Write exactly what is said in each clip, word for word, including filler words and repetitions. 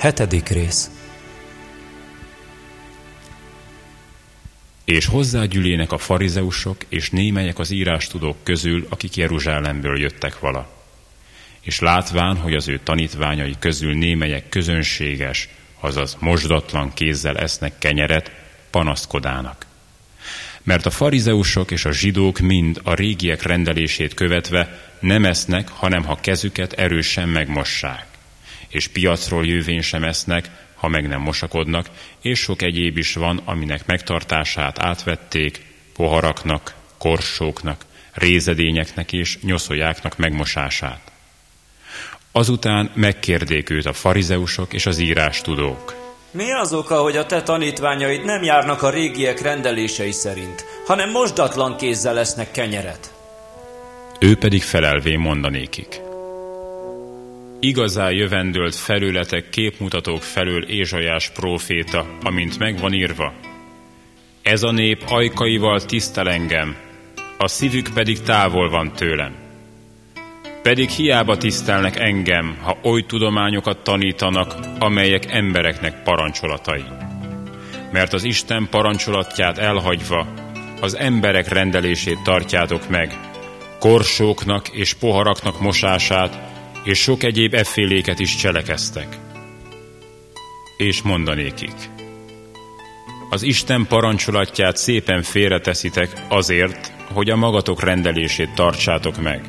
Hetedik rész. És hozzágyűlének a farizeusok és némelyek az írástudók közül, akik Jeruzsálemből jöttek vala. És látván, hogy az ő tanítványai közül némelyek közönséges, azaz mosdatlan kézzel esznek kenyeret, panaszkodának. Mert a farizeusok és a zsidók mind a régiek rendelését követve nem esznek, hanem ha kezüket erősen megmossák. És piacról jövén sem esznek, ha meg nem mosakodnak, és sok egyéb is van, aminek megtartását átvették, poharaknak, korsóknak, rézedényeknek és nyoszójáknak megmosását. Azután megkérdék őt a farizeusok és az írástudók. Mi az oka, hogy a te tanítványaid nem járnak a régiek rendelései szerint, hanem mosdatlan kézzel esznek kenyeret? Ő pedig felelvén mondanékik. Igazán jövendőlt felőletek képmutatók felől Ézsaiás próféta, amint megvan írva. Ez a nép ajkaival tisztel engem, a szívük pedig távol van tőlem. Pedig hiába tisztelnek engem, ha oly tudományokat tanítanak, amelyek embereknek parancsolatai. Mert az Isten parancsolatját elhagyva, az emberek rendelését tartjátok meg, korsóknak és poharaknak mosását, és sok egyéb efféléket is cselekeztek. És mondanékik. Az Isten parancsolatját szépen félreteszitek azért, hogy a magatok rendelését tartsátok meg.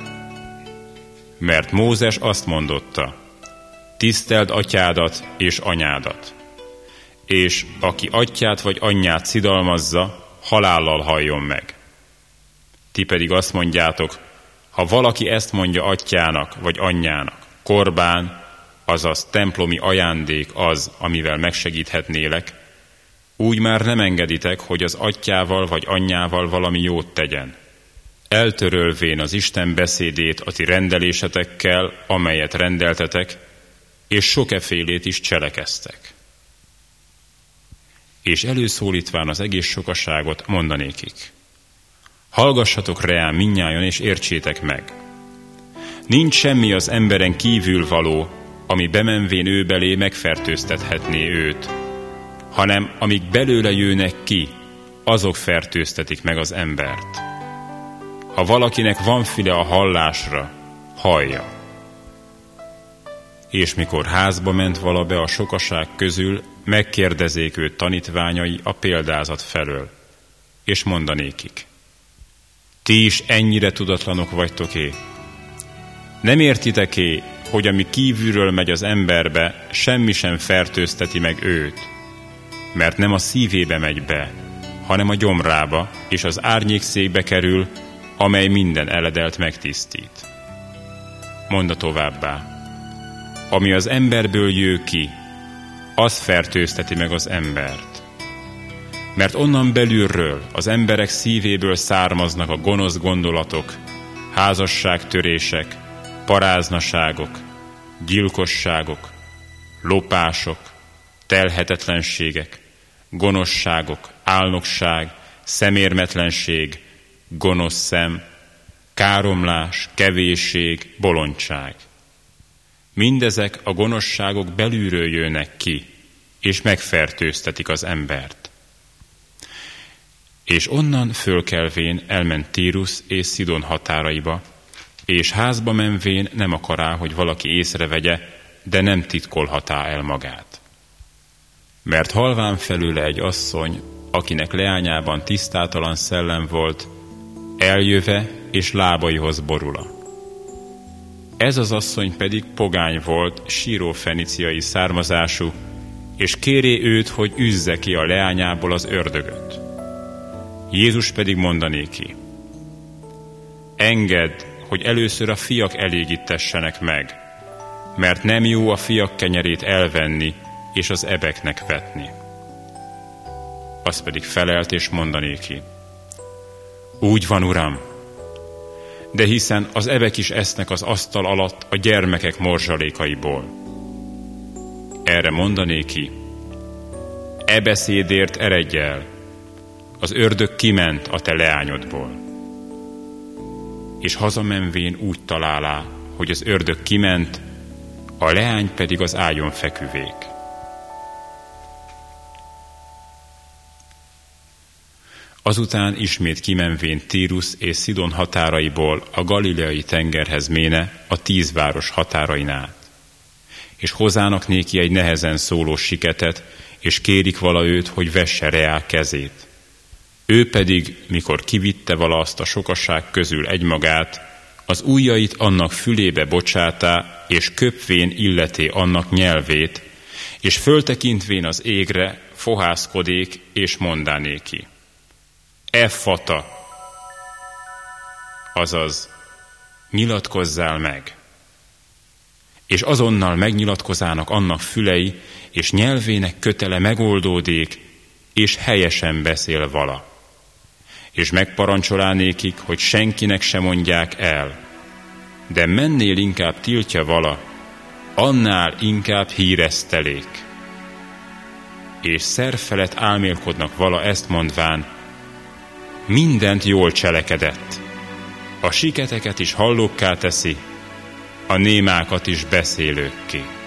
Mert Mózes azt mondotta, tiszteld atyádat és anyádat, és aki atyát vagy anyját szidalmazza, halállal halljon meg. Ti pedig azt mondjátok, ha valaki ezt mondja atyának vagy anyjának, korbán, azaz templomi ajándék az, amivel megsegíthetnélek, úgy már nem engeditek, hogy az atyával vagy anyjával valami jót tegyen, eltörölvén az Isten beszédét a ti rendelésetekkel, amelyet rendeltetek, és sokefélét is cselekeztek. És előszólítván az egész sokaságot mondanékik. Hallgassatok reám mindnyájan, és értsétek meg. Nincs semmi az emberen kívül való, ami bemenvén ő belé megfertőztethetné őt, hanem amik belőle jönnek ki, azok fertőztetik meg az embert. Ha valakinek van füle a hallásra, hallja. És mikor házba ment vala be a sokaság közül, megkérdezék őt tanítványai a példázat felől, és mondanékik. Ti is ennyire tudatlanok vagytok-é? Nem értitek-é, hogy ami kívülről megy az emberbe, semmi sem fertőzteti meg őt, mert nem a szívébe megy be, hanem a gyomrába, és az árnyékszékbe kerül, amely minden eledelt megtisztít. Mondd továbbá, ami az emberből jő ki, az fertőzteti meg az embert. Mert onnan belülről, az emberek szívéből származnak a gonosz gondolatok, házasságtörések, paráznaságok, gyilkosságok, lopások, telhetetlenségek, gonoszságok, álnokság, szemérmetlenség, gonosz szem, káromlás, kevésség, bolondság. Mindezek a gonoszságok belülről jönnek ki, és megfertőztetik az embert. És onnan fölkelvén elment Tírus és Szidon határaiba, és házba menvén nem akará, hogy valaki észrevegye, de nem titkolhatá el magát. Mert halván felőle egy asszony, akinek leányában tisztátalan szellem volt, eljöve és lábaihoz borula. Ez az asszony pedig pogány volt, síró-feniciai származású, és kéré őt, hogy üzze ki a leányából az ördögöt. Jézus pedig mondanéki, engedd, hogy először a fiak elégítessenek meg, mert nem jó a fiak kenyerét elvenni, és az ebeknek vetni. Az pedig felelt és mondanéki, úgy van, Uram, de hiszen az ebek is esznek az asztal alatt a gyermekek morzsalékaiból. Erre mondanéki, e beszédért eredj el, az ördög kiment a te leányodból. És hazamenvén úgy találá, hogy az ördög kiment, a leány pedig az ágyon feküvék. Azután ismét kimenvén Tírus és Szidon határaiból a galileai tengerhez méne a tíz város határain át. És hozzának néki egy nehezen szóló siketet, és kérik vala őt, hogy vesse reá kezét. Ő pedig, mikor kivitte vala azt a sokaság közül egymagát, az ujjait annak fülébe bocsátá, és köpvén illeté annak nyelvét, és föltekintvén az égre fohászkodék, és mondánéki: Effata, azaz, nyilatkozzál meg. És azonnal megnyilatkozának annak fülei, és nyelvének kötele megoldódék, és helyesen beszél vala. És megparancsolánékik, hogy senkinek se mondják el, de mennél inkább tiltja vala, annál inkább híresztelék. És szerfelett álmélkodnak vala ezt mondván: mindent jól cselekedett, a siketeket is hallókká teszi, a némákat is beszélőkké.